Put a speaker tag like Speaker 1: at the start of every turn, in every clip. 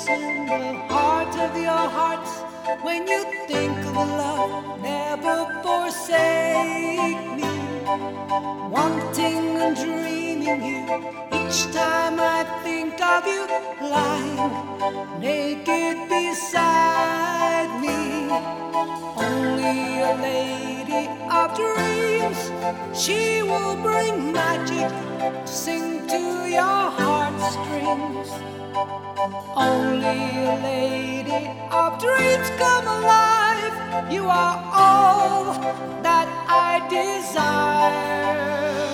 Speaker 1: place in the heart of your hearts. When you think of love, never forsake me. Wanting and dreaming you, each time I think of you, lying naked beside me. Only a lady of dreams, she will bring magic to sing to your heartstrings. Only a lady of dreams come alive. You are all that I desire.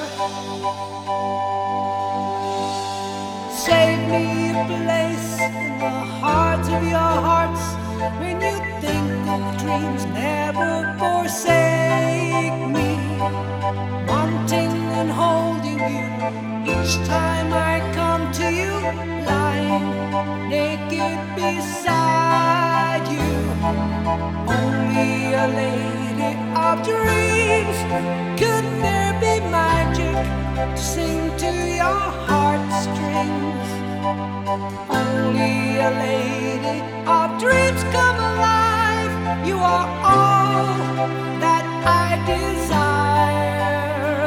Speaker 1: Save me a place in the heart of your hearts. When you think of dreams, never forsake me. Wanting and holding you, each time I come to you, lying naked beside you. Only a lady of dreams. Could there be magic to sing to your heartstrings? Only a lady of dreams come alive. You are all that I desire.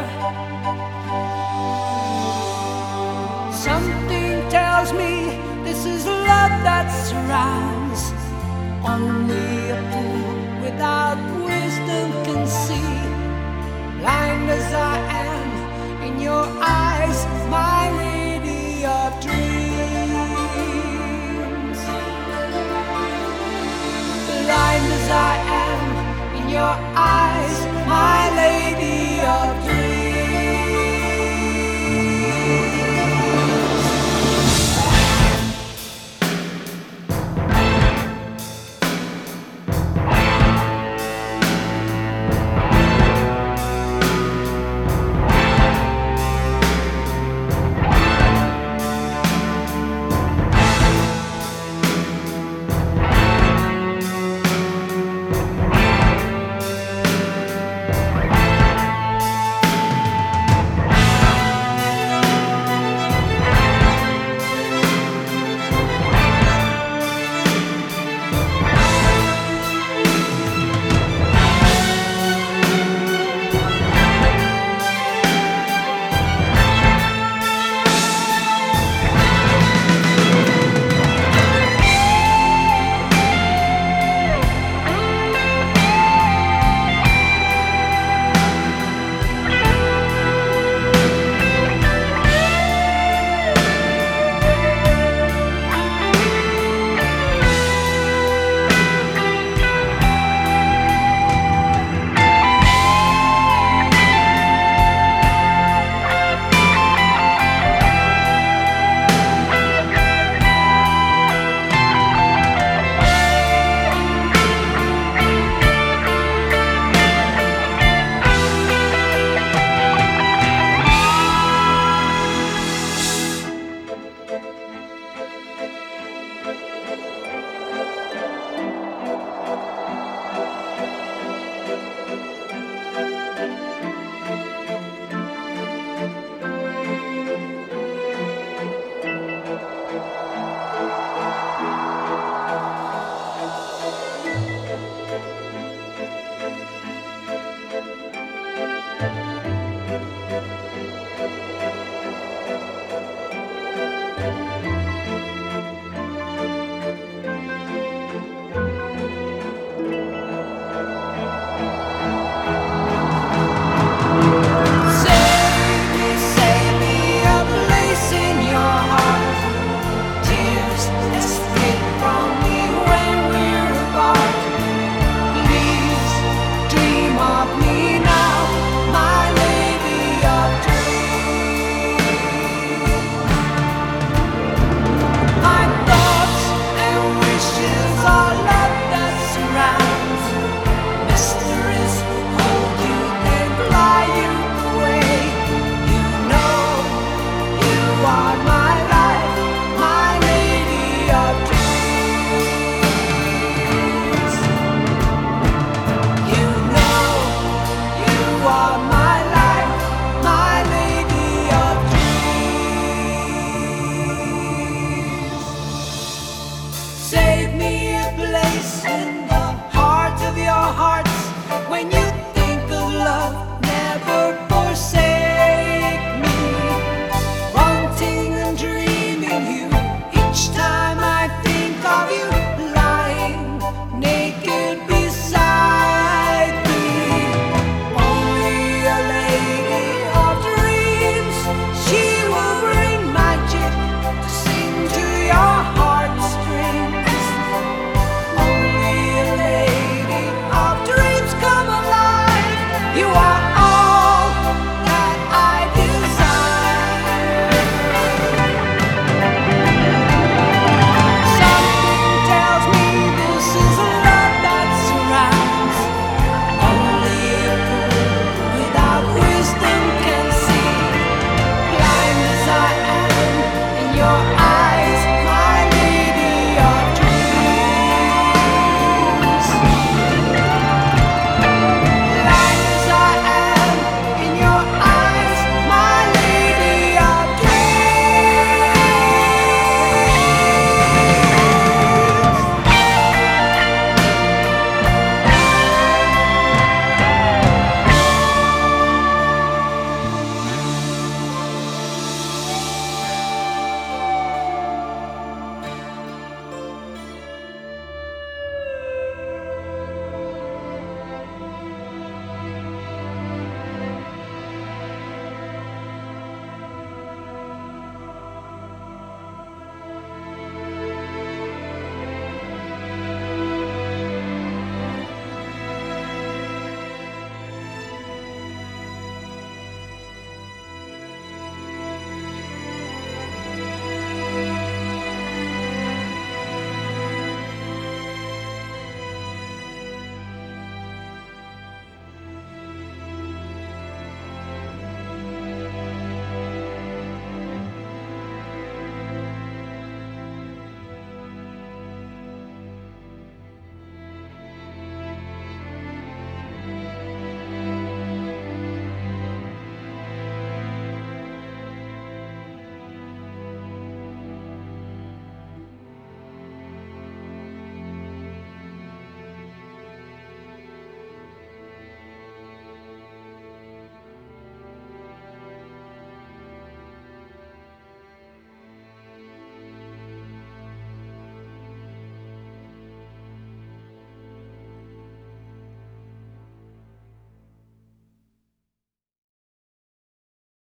Speaker 1: Something tells me this is love that surrounds. Only a fool without wisdom can see. Blind as I am in your eyes, my lady of dreams. Blind as I am in your eyes,